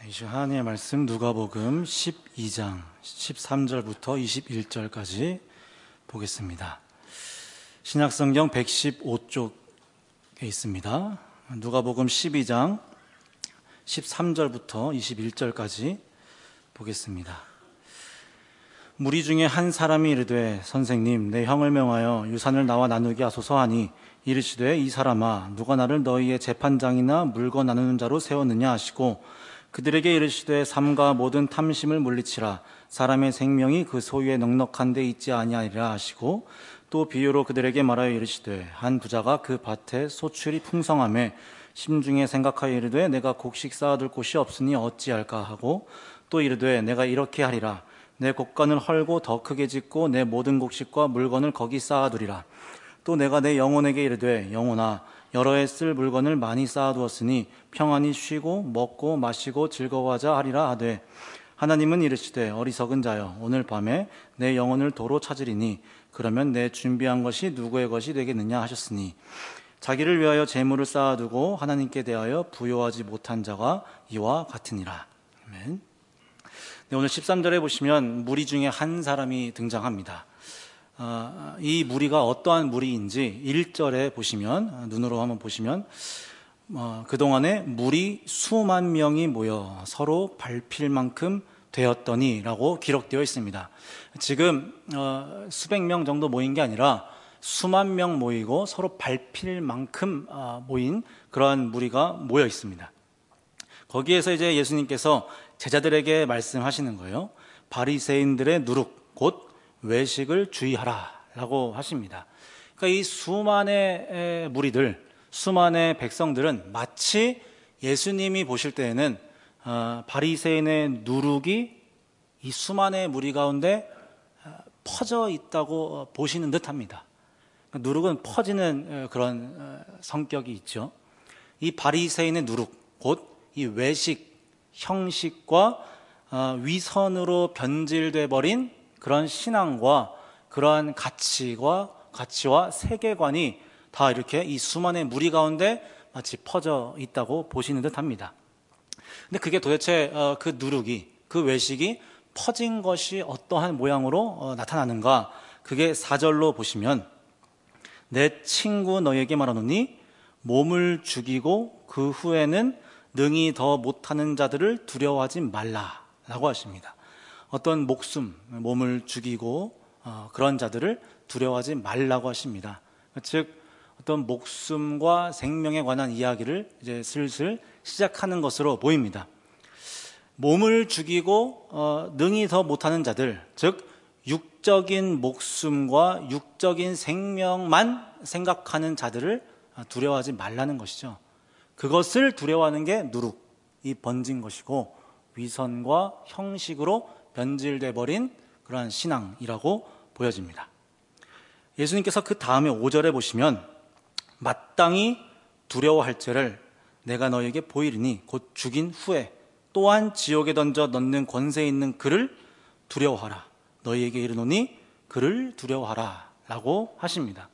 이 시간 하나님의 말씀 누가복음 12장 13절부터 21절까지 보겠습니다. 신약성경 115쪽에 있습니다. 누가복음 12장 13절부터 21절까지 보겠습니다. 무리 중에 한 사람이 이르되 선생님 내 형을 명하여 유산을 나와 나누게 하소서 하니 이르시되 이 사람아 누가 나를 너희의 재판장이나 물건 나누는 자로 세웠느냐 하시고 그들에게 이르시되 삶과 모든 탐심을 물리치라 사람의 생명이 그 소유에 넉넉한 데 있지 아니하리라 하시고 또 비유로 그들에게 말하여 이르시되 한 부자가 그 밭에 소출이 풍성하매 심중에 생각하여 이르되 내가 곡식 쌓아둘 곳이 없으니 어찌할까 하고 또 이르되 내가 이렇게 하리라 내 곡간을 헐고 더 크게 짓고 내 모든 곡식과 물건을 거기 쌓아두리라. 또 내가 내 영혼에게 이르되 영혼아 여러 해 쓸 물건을 많이 쌓아두었으니 평안히 쉬고 먹고 마시고 즐거워하자 하리라 하되 하나님은 이르시되 어리석은 자여 오늘 밤에 내 영혼을 도로 찾으리니 그러면 내 준비한 것이 누구의 것이 되겠느냐 하셨으니 자기를 위하여 재물을 쌓아두고 하나님께 대하여 부요하지 못한 자가 이와 같으니라. 아멘. 네, 오늘 13절에 보시면 무리 중에 한 사람이 등장합니다. 이 무리가 어떠한 무리인지 1절에 보시면 눈으로 한번 보시면 그동안에 무리 수만 명이 모여 서로 밟힐 만큼 되었더니 라고 기록되어 있습니다. 지금 수백 명 정도 모인 게 아니라 수만 명 모이고 서로 밟힐 만큼 모인 그러한 무리가 모여 있습니다. 거기에서 이제 예수님께서 제자들에게 말씀하시는 거예요. 바리새인들의 누룩 곧 외식을 주의하라 라고 하십니다. 그러니까 이 수만의 무리들, 수만의 백성들은 마치 예수님이 보실 때에는 바리새인의 누룩이 이 수만의 무리 가운데 퍼져 있다고 보시는 듯합니다. 누룩은 퍼지는 그런 성격이 있죠. 이 바리새인의 누룩, 곧 이 외식, 형식과 위선으로 변질돼 버린 그런 신앙과 그러한 가치와 세계관이 다 이렇게 이 수만의 무리 가운데 마치 퍼져 있다고 보시는 듯합니다. 근데 그게 도대체 그 누룩이, 그 외식이 퍼진 것이 어떠한 모양으로 나타나는가? 그게 4절로 보시면 내 친구 너에게 말하노니 몸을 죽이고 그 후에는 능히 더 못하는 자들을 두려워하지 말라라고 하십니다. 어떤 몸을 죽이고 그런 자들을 두려워하지 말라고 하십니다. 즉 어떤 목숨과 생명에 관한 이야기를 이제 슬슬 시작하는 것으로 보입니다. 몸을 죽이고 능히 더 못하는 자들, 즉 육적인 목숨과 육적인 생명만 생각하는 자들을 두려워하지 말라는 것이죠. 그것을 두려워하는 게 누룩이 번진 것이고 위선과 형식으로 변질돼 버린 그러한 신앙이라고 보여집니다. 예수님께서 그 다음에 5절에 보시면 마땅히 두려워할 죄를 내가 너에게 보이리니 곧 죽인 후에 또한 지옥에 던져 넣는 권세 있는 그를 두려워하라. 너희에게 이르노니 그를 두려워하라 라고 하십니다.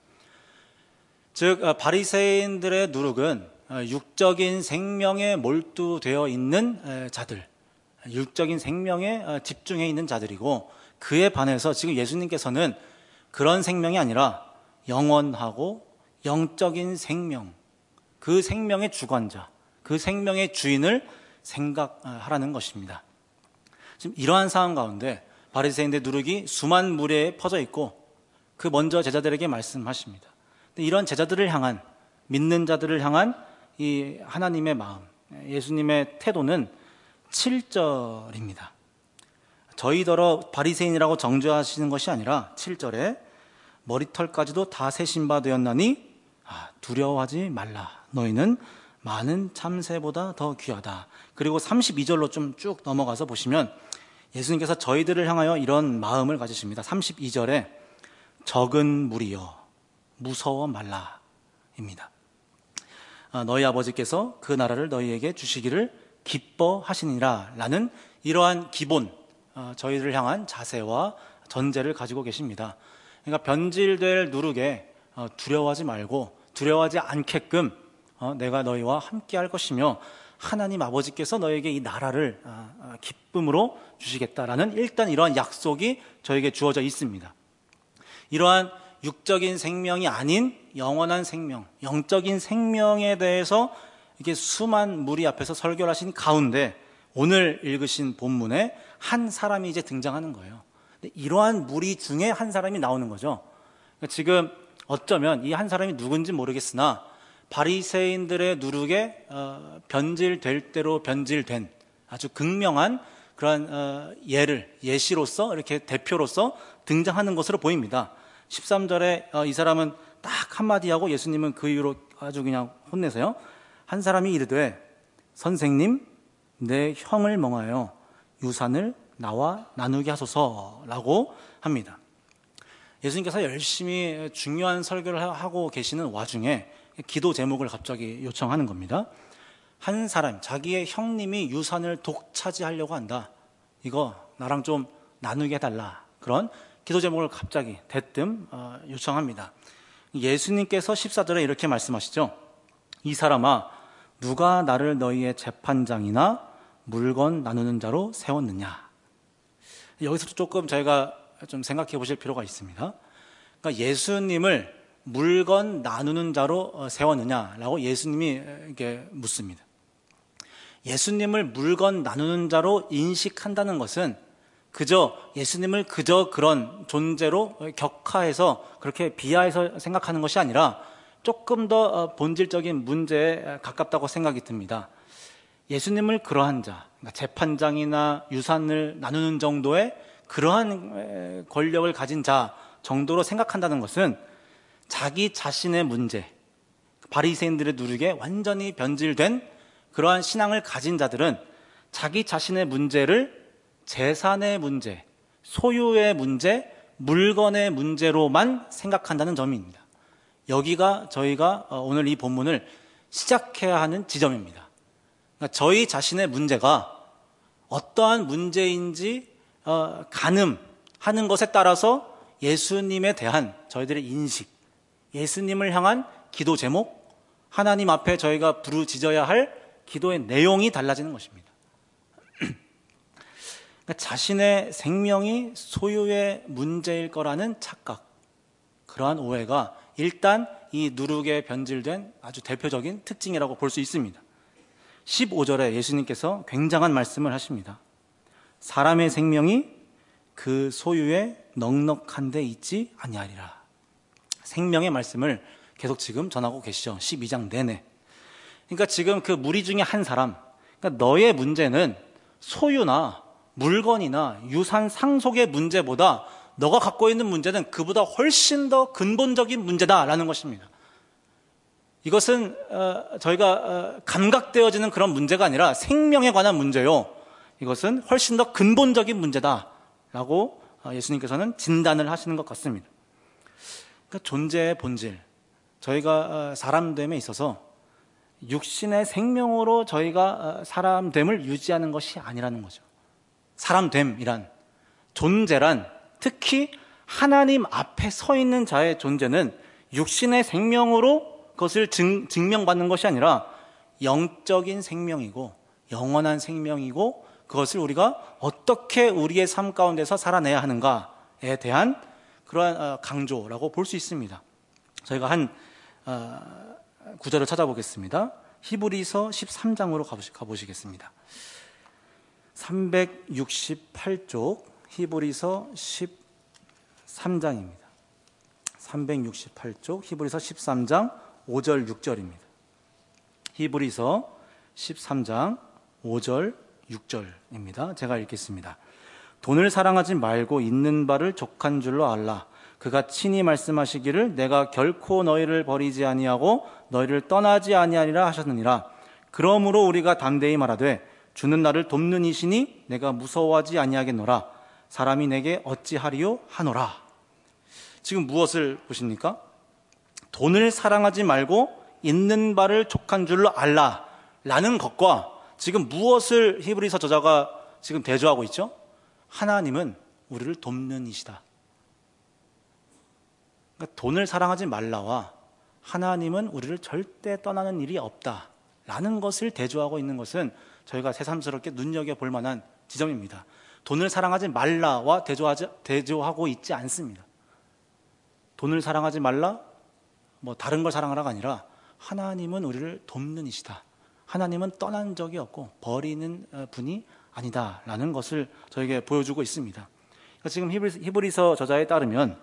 즉 바리새인들의 누룩은 육적인 생명에 몰두되어 있는 자들, 육적인 생명에 집중해 있는 자들이고 그에 반해서 지금 예수님께서는 그런 생명이 아니라 영원하고 영적인 생명, 그 생명의 주관자, 그 생명의 주인을 생각하라는 것입니다. 지금 이러한 상황 가운데 바리새인의 누룩이 수만 무리에 퍼져 있고 그 먼저 제자들에게 말씀하십니다. 이런 제자들을 향한, 믿는 자들을 향한 이 하나님의 마음, 예수님의 태도는 7절입니다. 저희더러 바리새인이라고 정죄하시는 것이 아니라 7절에 머리털까지도 다 세신 바 되었나니 두려워하지 말라. 너희는 많은 참새보다 더 귀하다. 그리고 32절로 좀 쭉 넘어가서 보시면 예수님께서 저희들을 향하여 이런 마음을 가지십니다. 32절에 적은 무리여 무서워 말라 입니다. 너희 아버지께서 그 나라를 너희에게 주시기를 기뻐하시니라 라는 이러한 기본 저희를 향한 자세와 전제를 가지고 계십니다. 그러니까 변질될 누룩에 두려워하지 말고 두려워하지 않게끔 내가 너희와 함께 할 것이며 하나님 아버지께서 너에게 이 나라를 기쁨으로 주시겠다라는 일단 이러한 약속이 저에게 주어져 있습니다. 이러한 육적인 생명이 아닌 영원한 생명, 영적인 생명에 대해서 이게 수만 무리 앞에서 설교를 하신 가운데 오늘 읽으신 본문에 한 사람이 이제 등장하는 거예요. 이러한 무리 중에 한 사람이 나오는 거죠. 지금 어쩌면 이 한 사람이 누군지 모르겠으나 바리새인들의 누룩에 변질될 대로 변질된 아주 극명한 그러한 예시로서 이렇게 대표로서 등장하는 것으로 보입니다. 13절에 이 사람은 딱 한마디 하고 예수님은 그 이후로 아주 그냥 혼내서요. 한 사람이 이르되 선생님 내 형을 멍하여 유산을 나와 나누게 하소서라고 합니다. 예수님께서 열심히 중요한 설교를 하고 계시는 와중에 기도 제목을 갑자기 요청하는 겁니다. 한 사람, 자기의 형님이 유산을 독차지하려고 한다. 이거 나랑 좀 나누게 해달라. 그런 기도 제목을 갑자기 대뜸 요청합니다. 예수님께서 14절에 이렇게 말씀하시죠. 이 사람아 누가 나를 너희의 재판장이나 물건 나누는 자로 세웠느냐. 여기서 조금 저희가 좀 생각해 보실 필요가 있습니다. 그러니까 예수님을 물건 나누는 자로 세웠느냐라고 예수님이 이렇게 묻습니다. 예수님을 물건 나누는 자로 인식한다는 것은 그저 예수님을 그저 그런 존재로 격하해서 그렇게 비하해서 생각하는 것이 아니라 조금 더 본질적인 문제에 가깝다고 생각이 듭니다. 예수님을 그러한 자, 그러니까 재판장이나 유산을 나누는 정도의 그러한 권력을 가진 자 정도로 생각한다는 것은 자기 자신의 문제, 바리새인들의 누룩에 완전히 변질된 그러한 신앙을 가진 자들은 자기 자신의 문제를 재산의 문제, 소유의 문제, 물건의 문제로만 생각한다는 점입니다. 여기가 저희가 오늘 이 본문을 시작해야 하는 지점입니다. 그러니까 저희 자신의 문제가 어떠한 문제인지 가늠하는 것에 따라서 예수님에 대한 저희들의 인식, 예수님을 향한 기도 제목, 하나님 앞에 저희가 부르짖어야 할 기도의 내용이 달라지는 것입니다. 그러니까 자신의 생명이 소유의 문제일 거라는 착각, 그러한 오해가 일단 이 누룩에 변질된 아주 대표적인 특징이라고 볼 수 있습니다. 15절에 예수님께서 굉장한 말씀을 하십니다. 사람의 생명이 그 소유에 넉넉한 데 있지 아니하리라. 생명의 말씀을 계속 지금 전하고 계시죠. 12장 내내. 그러니까 지금 그 무리 중에 한 사람, 그러니까 너의 문제는 소유나 물건이나 유산 상속의 문제보다 너가 갖고 있는 문제는 그보다 훨씬 더 근본적인 문제다라는 것입니다. 이것은 저희가 감각되어지는 그런 문제가 아니라 생명에 관한 문제요. 이것은 훨씬 더 근본적인 문제다라고 예수님께서는 진단을 하시는 것 같습니다. 그러니까 존재의 본질, 저희가 사람됨에 있어서 육신의 생명으로 저희가 사람됨을 유지하는 것이 아니라는 거죠. 사람됨이란, 존재란, 특히 하나님 앞에 서 있는 자의 존재는 육신의 생명으로 그것을 증명받는 것이 아니라 영적인 생명이고 영원한 생명이고 그것을 우리가 어떻게 우리의 삶 가운데서 살아내야 하는가에 대한 그러한 강조라고 볼 수 있습니다. 저희가 한 구절을 찾아보겠습니다. 히브리서 13장으로 가보시겠습니다. 368쪽 히브리서 13장입니다. 368쪽 히브리서 13장 5절 6절입니다. 히브리서 13장 5절 6절입니다. 제가 읽겠습니다. 돈을 사랑하지 말고 있는 바를 족한 줄로 알라. 그가 친히 말씀하시기를 내가 결코 너희를 버리지 아니하고 너희를 떠나지 아니하리라 하셨느니라. 그러므로 우리가 담대히 말하되 주는 나를 돕는 이시니 내가 무서워하지 아니하겠노라. 사람이 내게 어찌하리요 하노라. 지금 무엇을 보십니까? 돈을 사랑하지 말고 있는 바를 족한 줄로 알라 라는 것과 지금 무엇을 히브리서 저자가 지금 대조하고 있죠? 하나님은 우리를 돕는 이시다. 그러니까 돈을 사랑하지 말라와 하나님은 우리를 절대 떠나는 일이 없다라는 것을 대조하고 있는 것은 저희가 새삼스럽게 눈여겨볼 만한 지점입니다. 돈을 사랑하지 말라와 대조하고 있지 않습니다. 돈을 사랑하지 말라, 다른 걸 사랑하라가 아니라 하나님은 우리를 돕는 이시다. 하나님은 떠난 적이 없고 버리는 분이 아니다라는 것을 저에게 보여주고 있습니다. 그러니까 지금 히브리서 저자에 따르면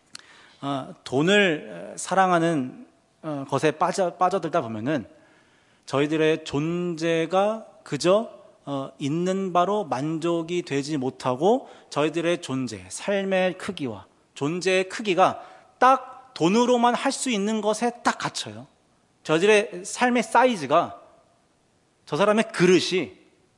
돈을 사랑하는 것에 빠져들다 보면은 저희들의 존재가 그저 있는 바로 만족이 되지 못하고 저희들의 존재, 삶의 크기와 존재의 크기가 딱 돈으로만 할 수 있는 것에 딱 갇혀요. 저희들의 삶의 사이즈가 저 사람의 그릇이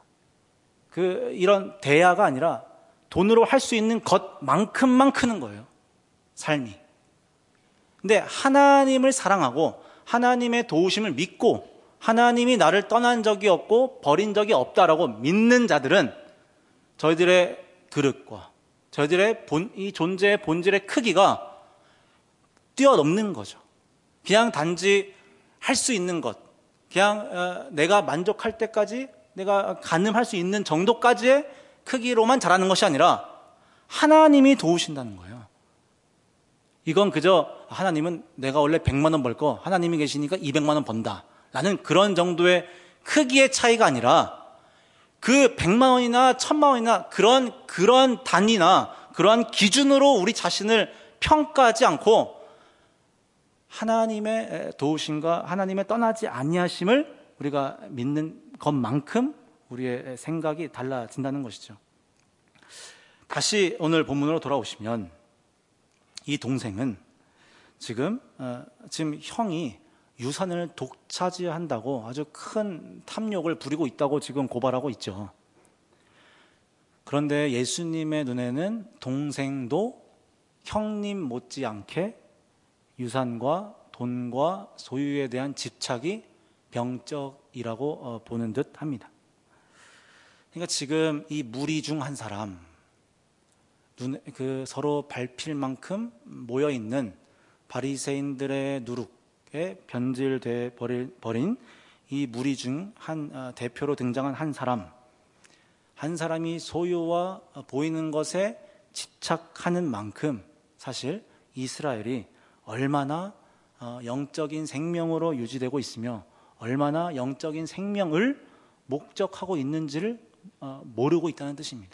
이런 대야가 아니라 돈으로 할 수 있는 것만큼만 크는 거예요. 삶이. 근데 하나님을 사랑하고 하나님의 도우심을 믿고 하나님이 나를 떠난 적이 없고 버린 적이 없다라고 믿는 자들은 저희들의 그릇과 저희들의 이 존재의 본질의 크기가 뛰어넘는 거죠. 그냥 단지 할 수 있는 것, 그냥 내가 만족할 때까지 내가 가늠할 수 있는 정도까지의 크기로만 자라는 것이 아니라 하나님이 도우신다는 거예요. 이건 그저 하나님은 내가 원래 100만 원 벌 거 하나님이 계시니까 200만 원 번다 라는 그런 정도의 크기의 차이가 아니라 그 100만 원이나 1000만 원이나 그런 단위나 그러한 기준으로 우리 자신을 평가하지 않고 하나님의 도우심과 하나님의 떠나지 아니하심을 우리가 믿는 것만큼 우리의 생각이 달라진다는 것이죠. 다시 오늘 본문으로 돌아오시면 이 동생은 지금 형이 유산을 독차지한다고 아주 큰 탐욕을 부리고 있다고 지금 고발하고 있죠. 그런데 예수님의 눈에는 동생도 형님 못지않게 유산과 돈과 소유에 대한 집착이 병적이라고 보는 듯 합니다. 그러니까 지금 이 무리 중 한 사람, 서로 밟힐 만큼 모여있는 바리새인들의 누룩에 변질돼 버린 이 무리 중 한 대표로 등장한 한 사람이 소유와 보이는 것에 집착하는 만큼 사실 이스라엘이 얼마나 영적인 생명으로 유지되고 있으며 얼마나 영적인 생명을 목적하고 있는지를 모르고 있다는 뜻입니다.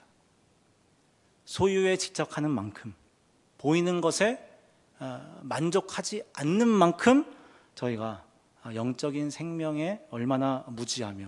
소유에 집착하는 만큼, 보이는 것에 만족하지 않는 만큼 저희가 영적인 생명에 얼마나 무지하며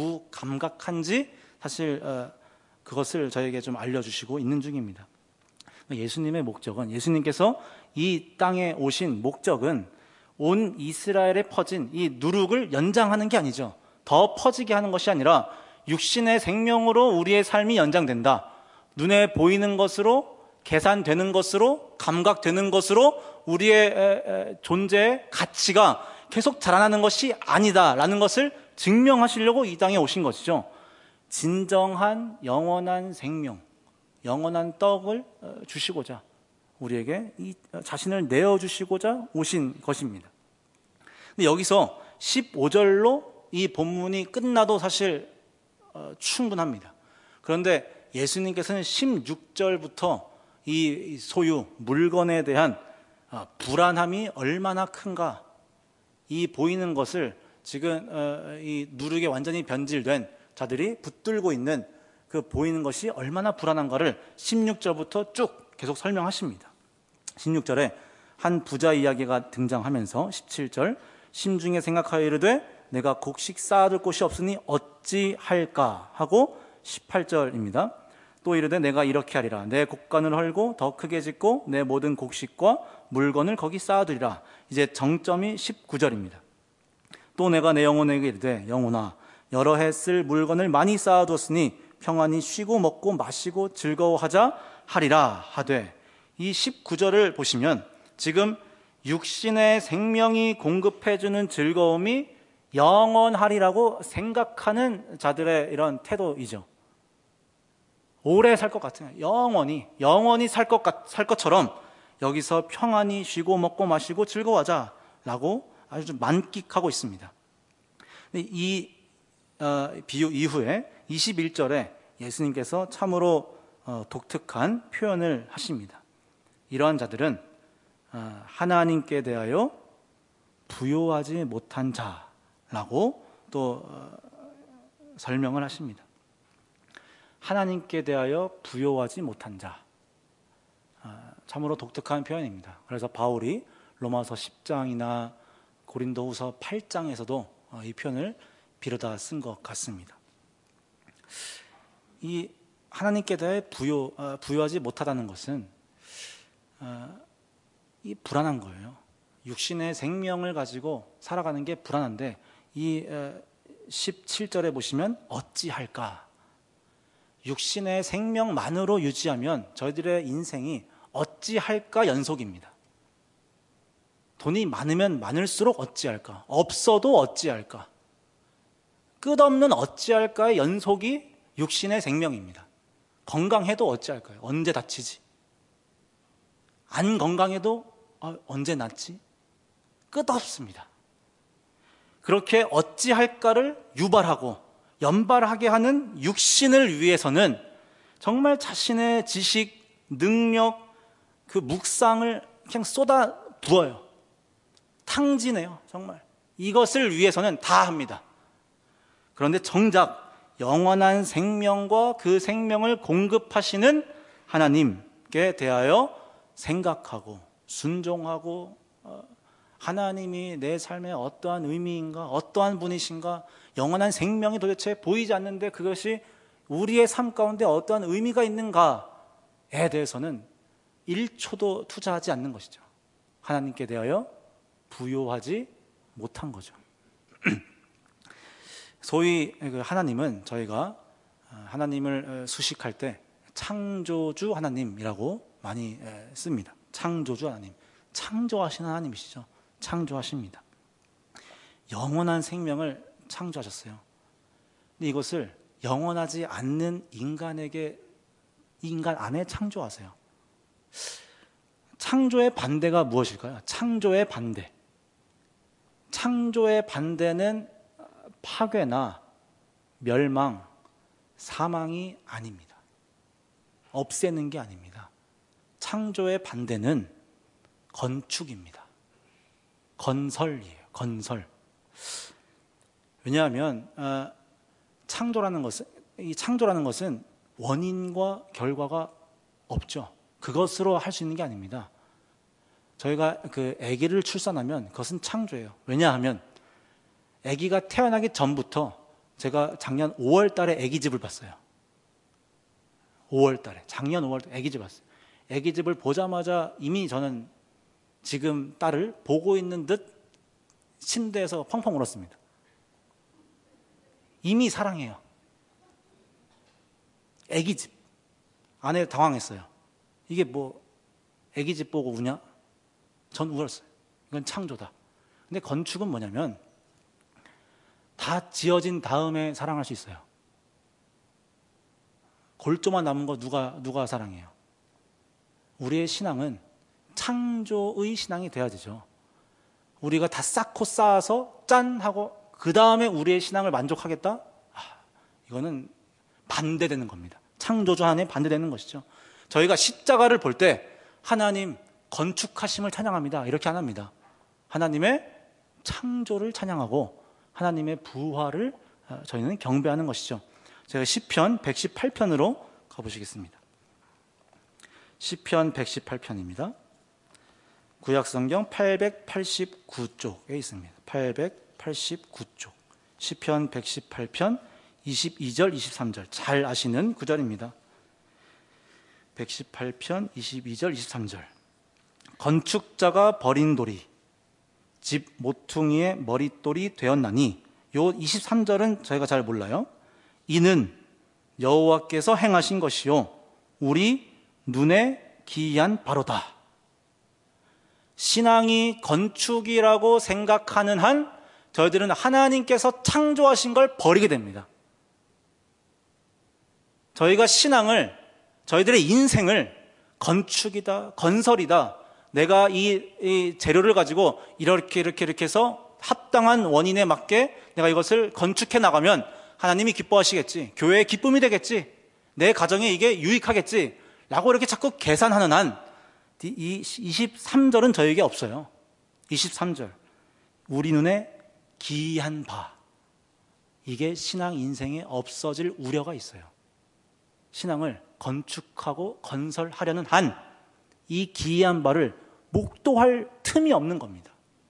무감각한지 사실 그것을 저에게 좀 알려주시고 있는 중입니다. 예수님의 목적은, 예수님께서 이 땅에 오신 목적은 온 이스라엘에 퍼진 이 누룩을 연장하는 게 아니죠. 더 퍼지게 하는 것이 아니라 육신의 생명으로 우리의 삶이 연장된다. 눈에 보이는 것으로, 계산되는 것으로, 감각되는 것으로 우리의 존재의 가치가 계속 자라나는 것이 아니다라는 것을 증명하시려고 이 땅에 오신 것이죠. 진정한 영원한 생명, 영원한 떡을 주시고자 우리에게 이 자신을 내어주시고자 오신 것입니다. 근데 여기서 15절로 이 본문이 끝나도 사실 충분합니다. 그런데 예수님께서는 16절부터 이 소유, 물건에 대한 불안함이 얼마나 큰가, 이 보이는 것을 지금 이 누룩에 완전히 변질된 자들이 붙들고 있는 그 보이는 것이 얼마나 불안한가를 16절부터 쭉 계속 설명하십니다. 16절에 한 부자 이야기가 등장하면서 17절, 심중에 생각하여 이르되 내가 곡식 쌓아둘 곳이 없으니 어찌할까 하고 18절입니다. 또 이르되 내가 이렇게 하리라. 내 곡간을 헐고 더 크게 짓고 내 모든 곡식과 물건을 거기 쌓아두리라. 이제 정점이 19절입니다. 또 내가 내 영혼에게 이르되 영혼아 여러 해 쓸 물건을 많이 쌓아두었으니 평안히 쉬고 먹고 마시고 즐거워하자 하리라 하되, 이 19절을 보시면 지금 육신의 생명이 공급해주는 즐거움이 영원하리라고 생각하는 자들의 이런 태도이죠. 오래 살 것 같은, 영원히 살 것처럼 여기서 평안히 쉬고 먹고 마시고 즐거워하자, 라고 아주 만끽하고 있습니다. 이 비유 이후에 21절에 예수님께서 참으로 독특한 표현을 하십니다. 이러한 자들은 하나님께 대하여 부요하지 못한 자라고 또 설명을 하십니다. 하나님께 대하여 부요하지 못한 자, 참으로 독특한 표현입니다. 그래서 바울이 로마서 10장이나 고린도후서 8장에서도 이 표현을 빌어다 쓴 것 같습니다. 이 하나님께 대해 부요하지 못하다는 것은 이 불안한 거예요. 육신의 생명을 가지고 살아가는 게 불안한데, 이 17절에 보시면 어찌할까? 육신의 생명만으로 유지하면 저희들의 인생이 어찌할까 연속입니다. 돈이 많으면 많을수록 어찌할까? 없어도 어찌할까? 끝없는 어찌할까의 연속이 육신의 생명입니다. 건강해도 어찌할까요? 언제 다치지? 안 건강해도 언제 낫지? 끝없습니다. 그렇게 어찌할까를 유발하고 연발하게 하는 육신을 위해서는 정말 자신의 지식, 능력, 그 묵상을 그냥 쏟아 부어요. 탕진해요. 정말 이것을 위해서는 다 합니다. 그런데 정작 영원한 생명과 그 생명을 공급하시는 하나님께 대하여 생각하고 순종하고, 하나님이 내 삶에 어떠한 의미인가, 어떠한 분이신가, 영원한 생명이 도대체 보이지 않는데 그것이 우리의 삶 가운데 어떠한 의미가 있는가에 대해서는 1초도 투자하지 않는 것이죠. 하나님께 대하여 부요하지 못한 거죠. 소위 하나님은 저희가 하나님을 수식할 때 창조주 하나님이라고 많이 씁니다. 창조주 하나님, 창조하시는 하나님이시죠. 창조하십니다. 영원한 생명을 창조하셨어요. 근데 이것을 영원하지 않는 인간 안에 창조하세요. 창조의 반대가 무엇일까요? 창조의 반대. 창조의 반대는 파괴나 멸망, 사망이 아닙니다. 없애는 게 아닙니다. 창조의 반대는 건축입니다. 건설이에요. 건설. 왜냐하면 창조라는 것은 원인과 결과가 없죠. 그것으로 할 수 있는 게 아닙니다. 저희가 아기를 출산하면 그것은 창조예요. 왜냐하면 아기가 태어나기 전부터, 제가 작년 5월 달에 아기집을 봤어요. 5월 달에, 작년 5월 달에 아기집 봤어요. 아기집을 보자마자 이미 저는 지금 딸을 보고 있는 듯 침대에서 펑펑 울었습니다. 이미 사랑해요. 아기집. 아내 당황했어요. 이게 뭐 아기집 보고 우냐? 전 울었어요. 이건 창조다. 근데 건축은 뭐냐면 다 지어진 다음에 사랑할 수 있어요. 골조만 남은 거 누가 사랑해요? 우리의 신앙은 창조의 신앙이 돼야 되죠. 우리가 다 쌓고 쌓아서 짠 하고 그 다음에 우리의 신앙을 만족하겠다? 이거는 반대되는 겁니다. 창조주 하나님 반대되는 것이죠. 저희가 십자가를 볼 때 하나님 건축하심을 찬양합니다. 이렇게 안 합니다. 하나님의 창조를 찬양하고 하나님의 부활을 저희는 경배하는 것이죠. 제가 시편 118편으로 가보시겠습니다. 시편 118편입니다. 구약성경 889쪽에 있습니다. 889쪽. 시편 118편 22절, 23절. 잘 아시는 구절입니다. 118편 22절, 23절. 건축자가 버린 돌이 집 모퉁이의 머릿돌이 되었나니, 요 23절은 저희가 잘 몰라요. 이는 여호와께서 행하신 것이요 우리 눈에 기이한 바로다. 신앙이 건축이라고 생각하는 한 저희들은 하나님께서 창조하신 걸 버리게 됩니다. 저희가 신앙을, 저희들의 인생을 건축이다, 건설이다, 내가 이 재료를 가지고 이렇게 해서 합당한 원인에 맞게 내가 이것을 건축해 나가면 하나님이 기뻐하시겠지, 교회의 기쁨이 되겠지, 내 가정에 이게 유익하겠지 라고 이렇게 자꾸 계산하는 한 이 23절은 저에게 없어요. 23절, 우리 눈에 기이한 바, 이게 신앙 인생에 없어질 우려가 있어요. 신앙을 건축하고 건설하려는 한 이 기이한 바를 목도할 틈이 없는 겁니다.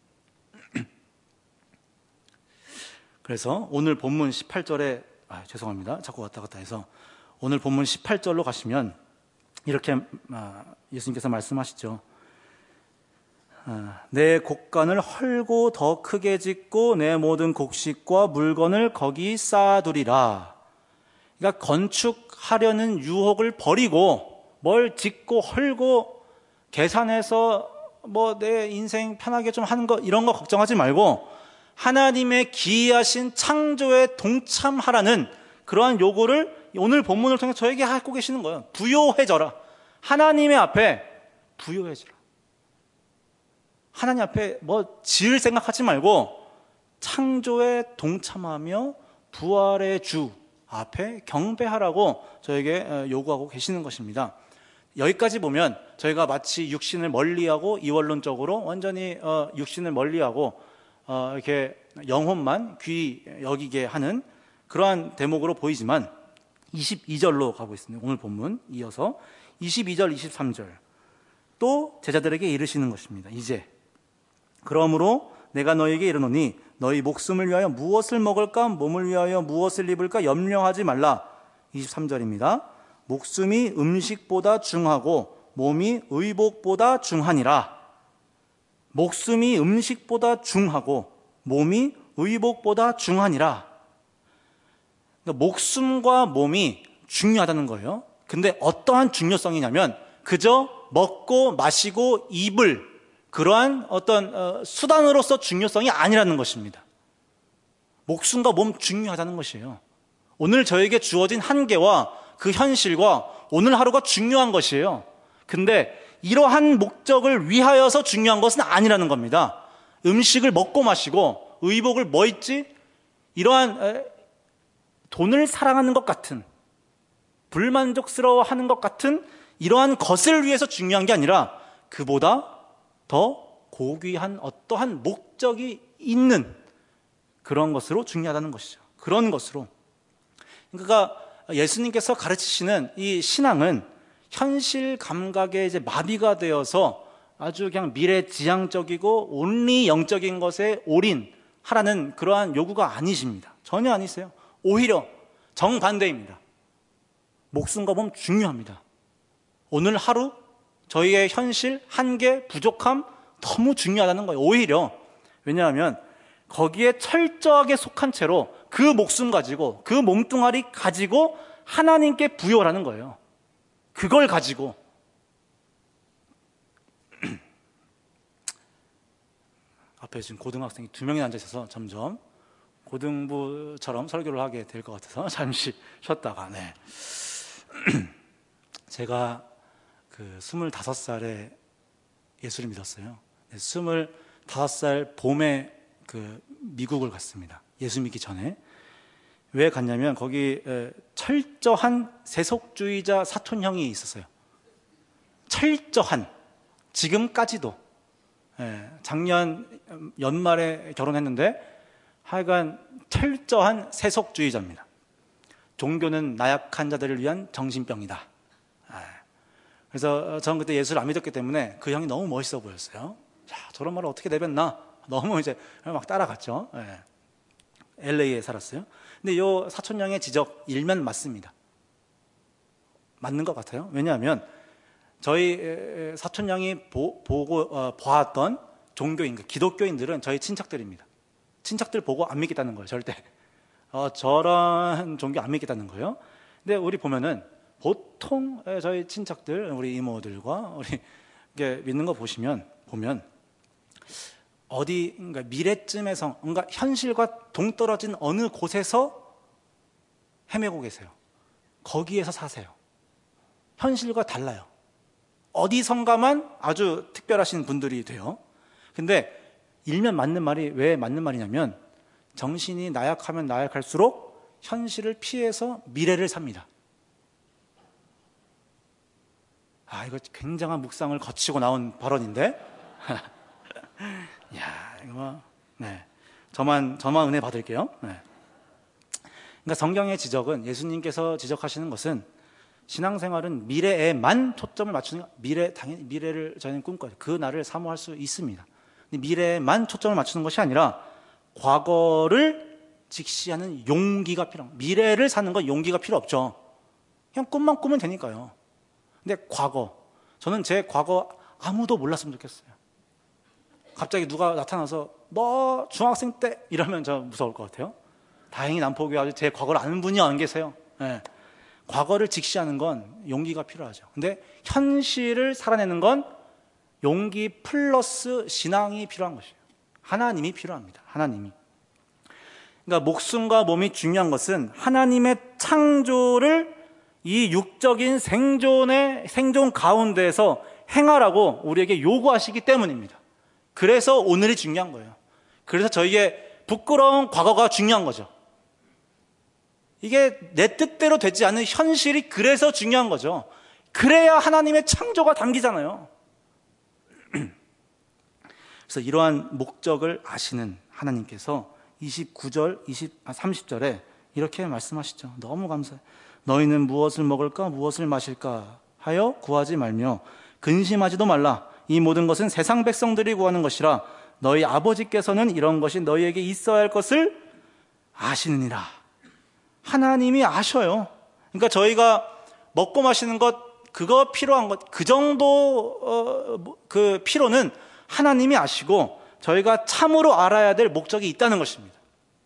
그래서 오늘 본문 18절에 죄송합니다. 자꾸 왔다 갔다 해서 오늘 본문 18절로 가시면 이렇게 예수님께서 말씀하시죠. 내 곡간을 헐고 더 크게 짓고 내 모든 곡식과 물건을 거기 쌓아두리라. 그러니까 건축하려는 유혹을 버리고 뭘 짓고 헐고 계산해서 뭐 내 인생 편하게 좀 하는 거 이런 거 걱정하지 말고 하나님의 기이하신 창조에 동참하라는 그러한 요구를 오늘 본문을 통해 저에게 하고 계시는 거예요. 부요해져라. 하나님의 앞에 부요해져라. 하나님 앞에 뭐 지을 생각하지 말고 창조에 동참하며 부활의 주 앞에 경배하라고 저에게 요구하고 계시는 것입니다. 여기까지 보면 저희가 마치 육신을 멀리하고 이원론적으로 완전히 육신을 멀리하고 이렇게 영혼만 귀히 여기게 하는 그러한 대목으로 보이지만 22절로 가고 있습니다. 오늘 본문 이어서 22절, 23절 또 제자들에게 이르시는 것입니다. 이제 그러므로 내가 너희에게 이르노니 너희 목숨을 위하여 무엇을 먹을까 몸을 위하여 무엇을 입을까 염려하지 말라. 23절입니다. 목숨이 음식보다 중하고 몸이 의복보다 중하니라. 목숨이 음식보다 중하고 몸이 의복보다 중하니라. 그러니까 목숨과 몸이 중요하다는 거예요. 근데 어떠한 중요성이냐면 그저 먹고 마시고 입을 그러한 어떤 수단으로서 중요성이 아니라는 것입니다. 목숨과 몸 중요하다는 것이에요. 오늘 저에게 주어진 한계와 그 현실과 오늘 하루가 중요한 것이에요. 근데 이러한 목적을 위하여서 중요한 것은 아니라는 겁니다. 음식을 먹고 마시고 의복을 뭐 입지? 이러한 돈을 사랑하는 것 같은, 불만족스러워하는 것 같은 이러한 것을 위해서 중요한 게 아니라 그보다 더 고귀한 어떠한 목적이 있는 그런 것으로 중요하다는 것이죠. 그런 것으로. 그러니까 예수님께서 가르치시는 이 신앙은 현실 감각에 이제 마비가 되어서 아주 그냥 미래지향적이고 온리 영적인 것에 올인하라는 그러한 요구가 아니십니다. 전혀 아니세요. 오히려 정반대입니다. 목숨과 몸 중요합니다. 오늘 하루 저희의 현실, 한계, 부족함 너무 중요하다는 거예요. 오히려. 왜냐하면 거기에 철저하게 속한 채로 그 목숨 가지고 그 몸뚱아리 가지고 하나님께 부여라는 거예요. 그걸 가지고 앞에 지금 고등학생이 2명이 앉아 있어서 점점 고등부처럼 설교를 하게 될 것 같아서 잠시 쉬었다가 제가 25살에 예수를 믿었어요. 25살 봄에 미국을 갔습니다. 예수 믿기 전에. 왜 갔냐면 거기 철저한 세속주의자 사촌형이 있었어요. 철저한, 지금까지도. 작년 연말에 결혼했는데 하여간 철저한 세속주의자입니다. 종교는 나약한 자들을 위한 정신병이다. 그래서 저는 그때 예수를 안 믿었기 때문에 그 형이 너무 멋있어 보였어요. 야, 저런 말을 어떻게 내뱉나? 너무 이제 막 따라갔죠. LA에 살았어요. 근데 이 사촌형의 지적 일면 맞습니다. 맞는 것 같아요. 왜냐하면 저희 사촌형이 보았던 종교인, 기독교인들은 저희 친척들입니다. 친척들 보고 안 믿겠다는 거예요. 절대. 저런 종교 안 믿겠다는 거예요. 근데 우리 보면은 보통 저희 친척들, 우리 이모들과 우리 믿는 거 보면 어디 그러니까 미래쯤에서 뭔가 현실과 동떨어진 어느 곳에서 헤매고 계세요. 거기에서 사세요. 현실과 달라요. 어디선가만 아주 특별하신 분들이 돼요. 근데 일면 맞는 말이 왜 맞는 말이냐면 정신이 나약하면 나약할수록 현실을 피해서 미래를 삽니다. 이거 굉장한 묵상을 거치고 나온 발언인데 야, 이거 네. 저만 은혜 받을게요. 네. 그러니까 성경의 지적은, 예수님께서 지적하시는 것은 신앙생활은 미래에만 초점을 맞추는, 당연히 미래를 저희는 꿈꿔요. 그 날을 사모할 수 있습니다. 근데 미래에만 초점을 맞추는 것이 아니라 과거를 직시하는 용기가 필요합니다. 미래를 사는 건 용기가 필요 없죠. 그냥 꿈만 꾸면 되니까요. 근데 저는 제 과거 아무도 몰랐으면 좋겠어요. 갑자기 누가 나타나서 너 중학생 때 이러면 저 무서울 것 같아요. 다행히 남포교회 아주 제 과거를 아는 분이 안 계세요. 네. 과거를 직시하는 건 용기가 필요하죠. 근데 현실을 살아내는 건 용기 플러스 신앙이 필요한 것이에요. 하나님이 필요합니다. 하나님이. 그러니까 목숨과 몸이 중요한 것은 하나님의 창조를 이 육적인 생존 가운데에서 행하라고 우리에게 요구하시기 때문입니다. 그래서 오늘이 중요한 거예요. 그래서 저희의 부끄러운 과거가 중요한 거죠. 이게 내 뜻대로 되지 않는 현실이 그래서 중요한 거죠. 그래야 하나님의 창조가 담기잖아요. 그래서 이러한 목적을 아시는 하나님께서 29절, 30절에 이렇게 말씀하시죠. 너무 감사해요. 너희는 무엇을 먹을까 무엇을 마실까 하여 구하지 말며 근심하지도 말라. 이 모든 것은 세상 백성들이 구하는 것이라. 너희 아버지께서는 이런 것이 너희에게 있어야 할 것을 아시느니라. 하나님이 아셔요. 그러니까 저희가 먹고 마시는 것, 그거 필요한 것, 그 정도 그 필요는 하나님이 아시고 저희가 참으로 알아야 될 목적이 있다는 것입니다.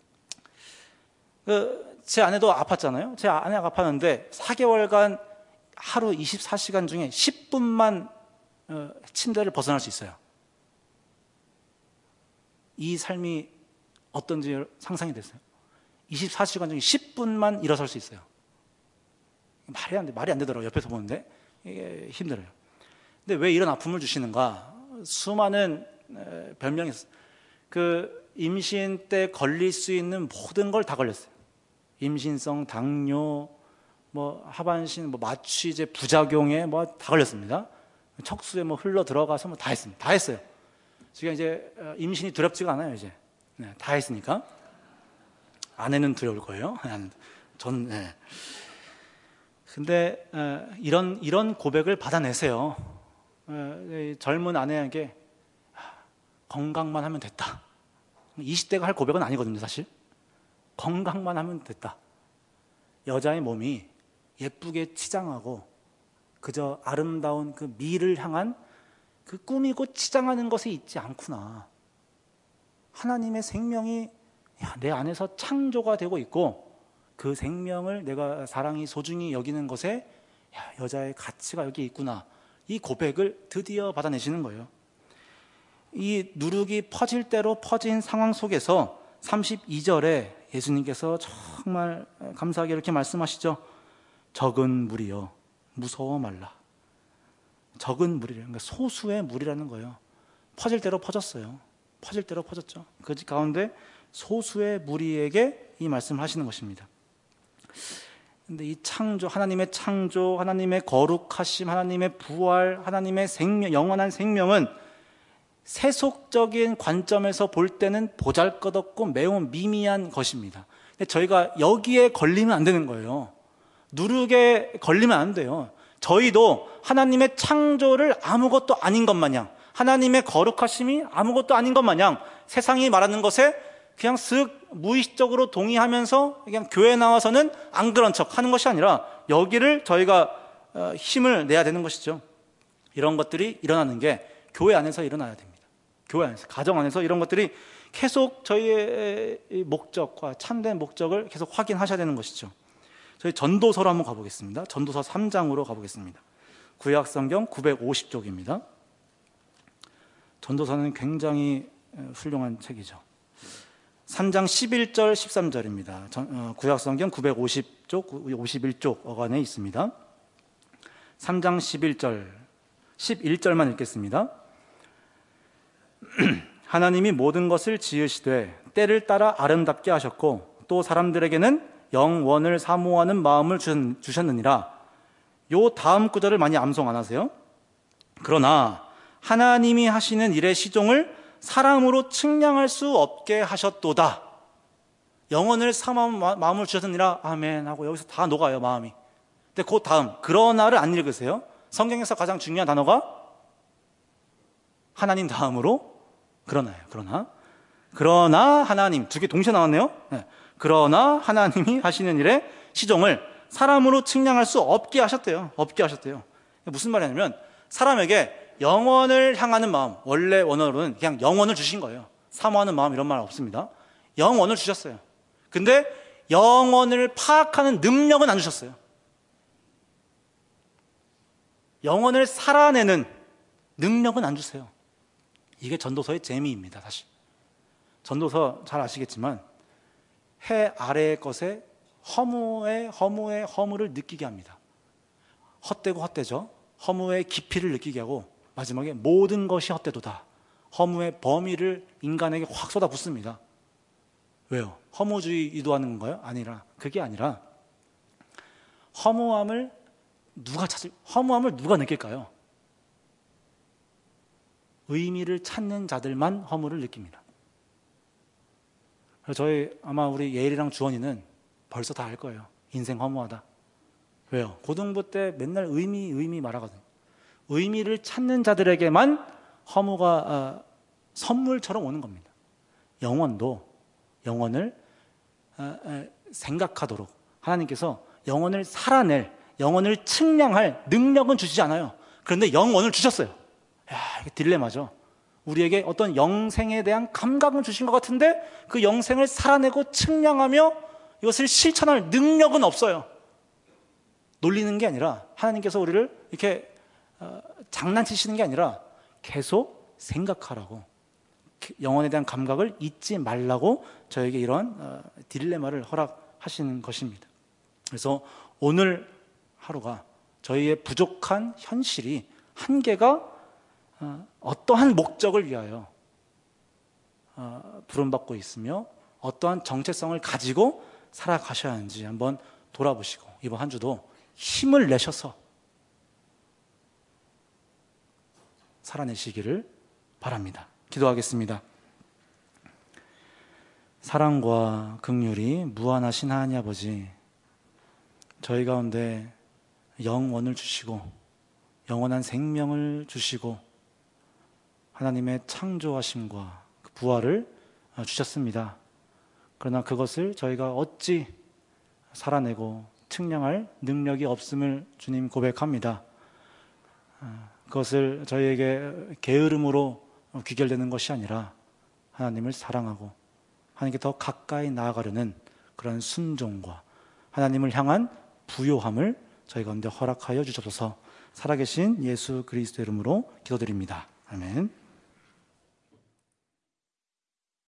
제 아내도 아팠잖아요. 제 아내가 아팠는데 4개월간 하루 24시간 중에 10분만 침대를 벗어날 수 있어요. 이 삶이 어떤지 상상이 됐어요. 24시간 중에 10분만 일어설 수 있어요. 말이 안 되더라고요. 옆에서 보는데 이게 힘들어요. 근데 왜 이런 아픔을 주시는가? 수많은 별명이 있어요. 그 임신 때 걸릴 수 있는 모든 걸 다 걸렸어요. 임신성 당뇨, 하반신, 마취제 부작용에 다 걸렸습니다. 척수에 흘러 들어가서 다 했습니다. 다 했어요. 지금 이제 임신이 두렵지가 않아요. 이제 다 했으니까. 아내는 두려울 거예요. 전 네. 근데 이런 고백을 받아내세요. 젊은 아내에게 건강만 하면 됐다. 20대가 할 고백은 아니거든요, 사실. 건강만 하면 됐다. 여자의 몸이 예쁘게 치장하고 그저 아름다운 그 미를 향한 그 꾸미고 치장하는 것에 있지 않구나. 하나님의 생명이 내 안에서 창조가 되고 있고 그 생명을 내가 사랑이 소중히 여기는 것에 여자의 가치가 여기 있구나. 이 고백을 드디어 받아내시는 거예요. 이 누룩이 퍼질 대로 퍼진 상황 속에서 32절에 예수님께서 정말 감사하게 이렇게 말씀하시죠. 적은 무리여 무서워 말라. 적은 무리래요. 그러니까 소수의 무리라는 거예요. 퍼질 대로 퍼졌어요. 퍼질 대로 퍼졌죠. 그 가운데 소수의 무리에게 이 말씀을 하시는 것입니다. 근데 이 창조, 하나님의 창조, 하나님의 거룩하심, 하나님의 부활, 하나님의 생명, 영원한 생명은 세속적인 관점에서 볼 때는 보잘것없고 매우 미미한 것입니다. 근데 저희가 여기에 걸리면 안 되는 거예요. 누룩에 걸리면 안 돼요. 저희도 하나님의 창조를 아무것도 아닌 것 마냥, 하나님의 거룩하심이 아무것도 아닌 것 마냥 세상이 말하는 것에 그냥 쓱 무의식적으로 동의하면서 그냥 교회 나와서는 안 그런 척 하는 것이 아니라 여기를 저희가 힘을 내야 되는 것이죠. 이런 것들이 일어나는 게 교회 안에서 일어나야 됩니다. 교회 안에서, 가정 안에서 이런 것들이 계속 저희의 목적과 참된 목적을 계속 확인하셔야 되는 것이죠. 저희 전도서로 한번 가보겠습니다. 전도서 3장으로 가보겠습니다. 구약성경 950쪽입니다. 전도서는 굉장히 훌륭한 책이죠. 3장 11절 13절입니다. 구약성경 950쪽 51쪽 어간에 있습니다. 3장 11절 11절만 읽겠습니다. 하나님이 모든 것을 지으시되 때를 따라 아름답게 하셨고 또 사람들에게는 영원을 사모하는 마음을 주셨느니라. 요 다음 구절을 많이 암송 안 하세요? 그러나 하나님이 하시는 일의 시종을 사람으로 측량할 수 없게 하셨도다. 영원을 사모하는 마음을 주셨느니라. 아멘 하고 여기서 다 녹아요, 마음이. 근데 그 다음 그러나를 안 읽으세요? 성경에서 가장 중요한 단어가 하나님 다음으로 그러나예요. 그러나 하나님, 두 개 동시에 나왔네요. 네. 그러나 하나님이 하시는 일의 시종을 사람으로 측량할 수 없게 하셨대요. 무슨 말이냐면 사람에게 영원을 향하는 마음, 원래 원어로는 그냥 영원을 주신 거예요. 사모하는 마음 이런 말 없습니다. 영원을 주셨어요. 근데 영원을 파악하는 능력은 안 주셨어요. 영원을 살아내는 능력은 안 주세요. 이게 전도서의 재미입니다. 사실 전도서 잘 아시겠지만 해 아래의 것에 허무를 느끼게 합니다. 헛되고 헛되죠. 허무의 깊이를 느끼게 하고 마지막에 모든 것이 헛되도다. 허무의 범위를 인간에게 확 쏟아붓습니다. 왜요? 허무주의 유도하는 건가요? 그게 아니라 허무함을 누가 느낄까요? 의미를 찾는 자들만 허무를 느낍니다. 그래서 아마 우리 예일이랑 주원이는 벌써 다 알 거예요. 인생 허무하다. 왜요? 고등부 때 맨날 의미 말하거든요. 의미를 찾는 자들에게만 허무가 선물처럼 오는 겁니다. 영원을 생각하도록 하나님께서 영원을 살아낼, 영원을 측량할 능력은 주시지 않아요. 그런데 영원을 주셨어요. 이게 딜레마죠. 우리에게 어떤 영생에 대한 감각을 주신 것 같은데 그 영생을 살아내고 측량하며 이것을 실천할 능력은 없어요. 놀리는 게 아니라 하나님께서 우리를 이렇게 장난치시는 게 아니라 계속 생각하라고, 영혼에 대한 감각을 잊지 말라고 저에게 이런 딜레마를 허락하시는 것입니다. 그래서 오늘 하루가 저희의 부족한 현실이, 한계가 어떠한 목적을 위하여 부름받고 있으며 어떠한 정체성을 가지고 살아가셔야 하는지 한번 돌아보시고 이번 한 주도 힘을 내셔서 살아내시기를 바랍니다. 기도하겠습니다. 사랑과 긍휼이 무한하신 하나님 아버지, 저희 가운데 영원을 주시고 영원한 생명을 주시고 하나님의 창조하심과 그 부활을 주셨습니다. 그러나 그것을 저희가 어찌 살아내고 측량할 능력이 없음을 주님 고백합니다. 그것을 저희에게 게으름으로 귀결되는 것이 아니라 하나님을 사랑하고 하나님께 더 가까이 나아가려는 그런 순종과 하나님을 향한 부요함을 저희 가운데 허락하여 주셔서 살아계신 예수 그리스도 이름으로 기도드립니다. 아멘.